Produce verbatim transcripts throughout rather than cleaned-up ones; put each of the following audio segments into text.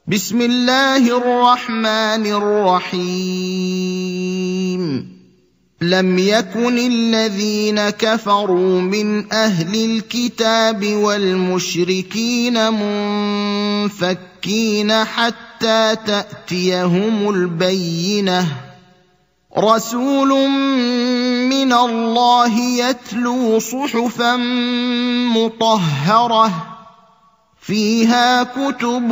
بسم الله الرحمن الرحيم. لم يكن الذين كفروا من أهل الكتاب والمشركين منفكين حتى تأتيهم البينة، رسول من الله يتلو صحفا مطهرة فيها كتب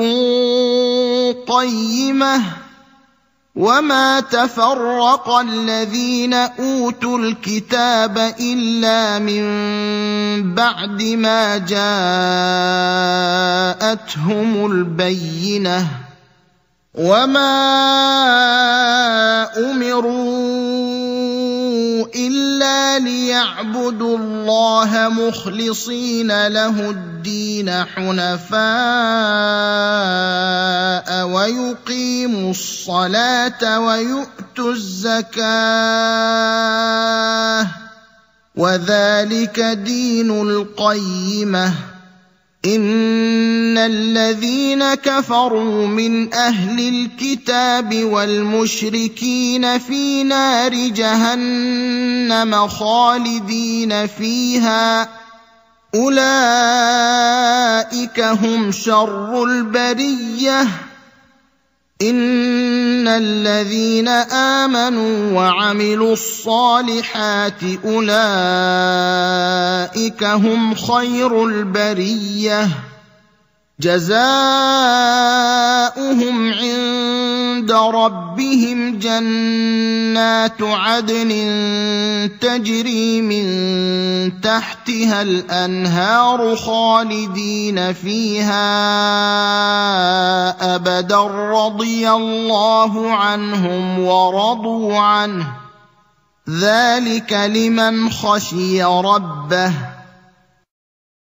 قيمة، وما تفرق الذين أوتوا الكتاب إلا من بعد ما جاءتهم البينة، وما أمروا إلا ليعبدوا الله مخلصين له الدين حنفاء ويقيموا الصلاة ويؤتوا الزكاة، وذلك دين القيمة. إن الذين كفروا من أهل الكتاب والمشركين في نار جهنم خالدين فيها، أولئك هم شر البرية. إن الذين آمنوا وعملوا الصالحات أولئك هم خير البرية، جزاؤهم عند ربهم جنات عدن تجري من تحتها الأنهار خالدين فيها أبدا، رضي الله عنهم ورضوا عنه، ذلك لمن خشي ربه.